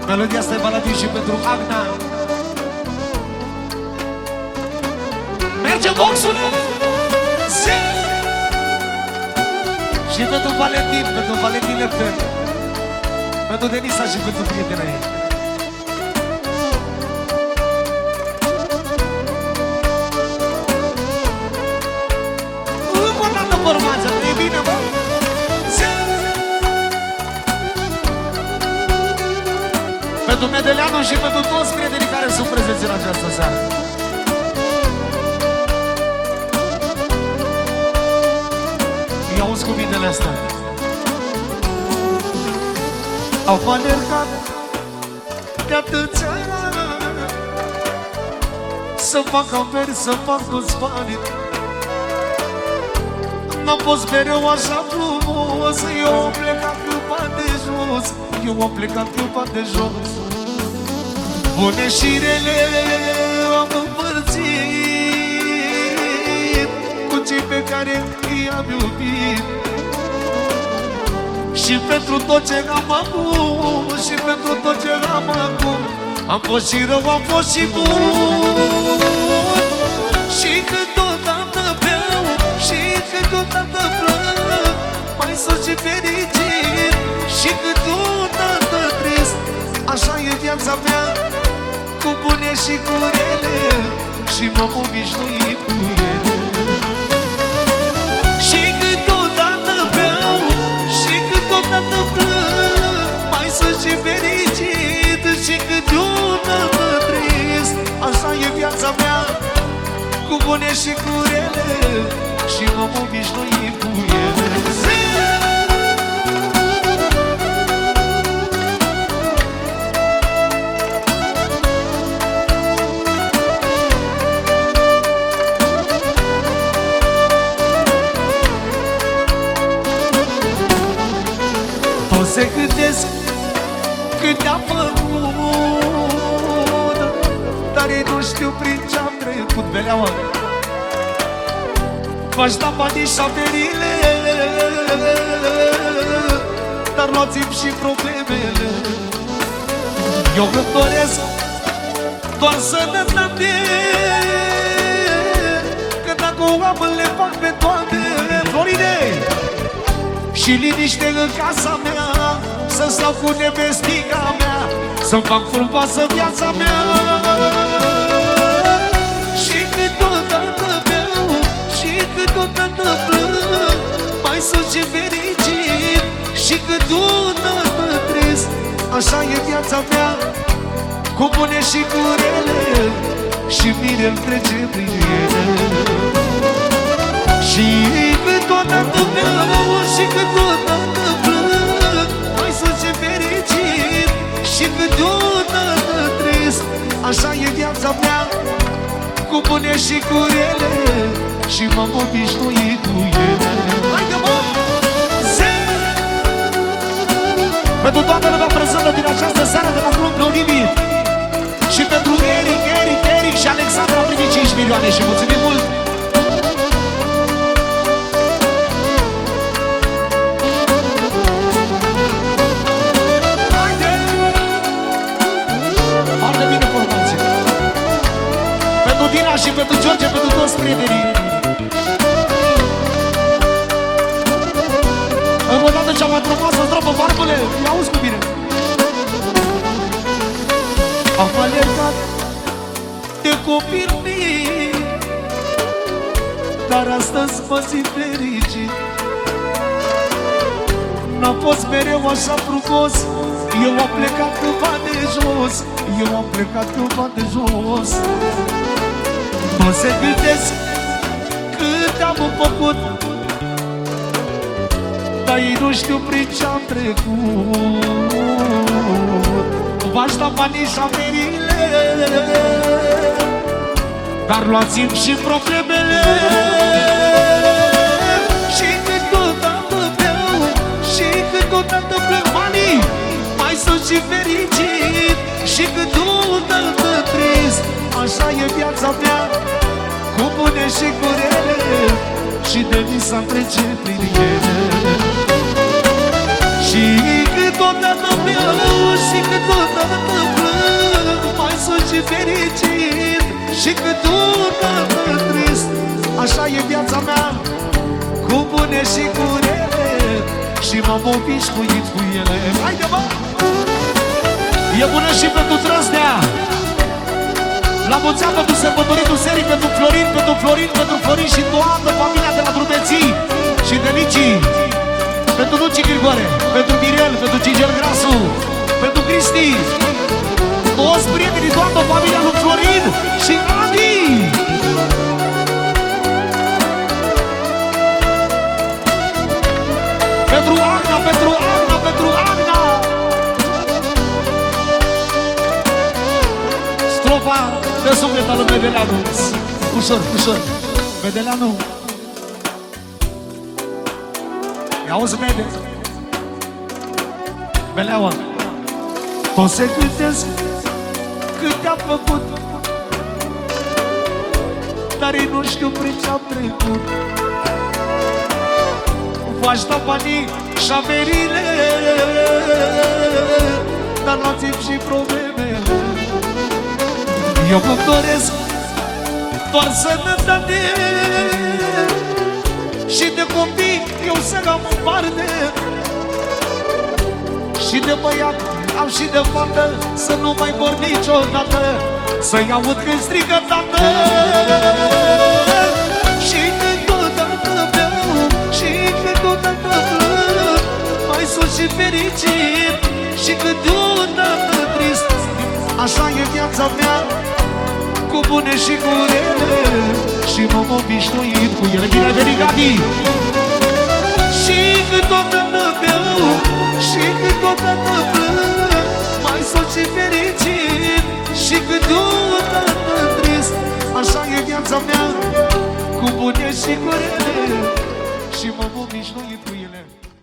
Melodia asta e valabil și pentru Agna. Merge boxul! Și pentru Valentin Lepten, pentru Denisa și pentru prietena ei. Încă o dată formația, nu e bine, mă? Pentru Medeleanu și pentru toți prietenii care sunt prezenți în această seară. I-auzi cuvintele astea. Au alergat de atâția să fac averi, să fac toți banii. N-am fost mereu așa frumos. Eu am plecat câmpa de jos. Eu am plecat câmpa de jos. Bune și rele am împărțit cu cei pe care i-am iubit. Și pentru tot ce am acum, și pentru tot ce am acum, am fost și rău, am fost și bun. Și câteodată beau, și câteodată plâng, mai sunt și fericit, și câteodată trist. Așa e viața mea, cu bune și cu rele, și m-am obișnuit cu ele. Și câteodată beau, și câteodată plâng, mai sunt și fericit, și câteodată trist. Așa e viața mea, cu bune și cu rele, și m-am obișnuit cu ele. Se gândesc cât te-am făcut, dar ei nu știu prin ce-am trecut. Beleaua, v-aș da banii și averile, dar luați-mi și problemele. Eu îmi doresc doar sănătate, că dacă o am le fac pe toate. Floride! Și liniște în casa mea, să stau cu nevestica mea, să-mi fac frumoasă viața mea. Și câteodată beau, și câteodată plâng, mai sunt și fericit, și câteodată trist. Așa e viața mea, cu bune și cu rele, și bine-l trece prin ele. Și câteodată beau, și câteodată plâng, mai sunt și fericit, și câteodată trist. Așa e viața mea, cu bune și cu rele, și m-am obișnuit cu ele. Haide, mă! Pentru toată lumea prezentă din această seară de la Club Neonimit, și pentru Eric și Alexandra a primit 5 milioane și mulțumim mult! Și pentru George, pentru toți prietenii. Încă o dată cea mai frumoasă strofă, barbule, i-auzi cu mine. Am alergat de copil mic, dar astăzi mă simt fericit. N-am fost mereu așa frumos, eu am plecat cândva de jos, eu am plecat cândva de jos. Nu se gândesc cât am făcut, dar ei nu știu prin ce-am trecut. V-aș da banii și averile, dar luați-mi și problemele. Și câteodată beau, și câteodată plâng banii, mai sunt și fericit, și câteodată trist. Așa e viața mea, cu bune și cu rele, și de vis-a trece prin ele. Și cât câteodată beau și câteodată plâng, mai sunt și fericit și câteodată trist. Așa e viața mea, cu bune și cu rele, și m-am obișnuit cu ele. Haide, bă! E bună și pentru Trăsnea, la mulți ani pentru sărbătoritul serii, pentru Florin, pentru Florin și toată familia de la Drumeții și de Nici, pentru Nuci Grigore, pentru Mirel, pentru Gigel Grasu, pentru Cristi, toți prietenii, toată familia lui Florin și Adi. Pentru Agna, pentru Agna, pentru Agna. Strofa de suflet al lui Medeleanu. Ușor, ușor. Medeleanu. I-auzi, Mede? Beleaua. Tot se gândesc cât te-am făcut, dar ei nu știu prin ce-am trecut. V-aș da banii și averile, dar la timp și problemele. Eu mă doresc doar sănătate și de copii eu să am în parte, și de băiat am și de fată, să nu mai mor niciodată, să-i aud când strigă tată. Și câteodată beau și câteodată plâng, mai sunt și fericit și câteodată trist. Așa e viața mea, cu bune și cu rele, și m-am obișnuit cu ele. Bine ai venit, Gabi! Și câteodată beau și câteodată plâng, mai sunt și fericit și câteodată trist. Așa e viața mea, cu bune și cu rele, și m-am obișnuit cu ele.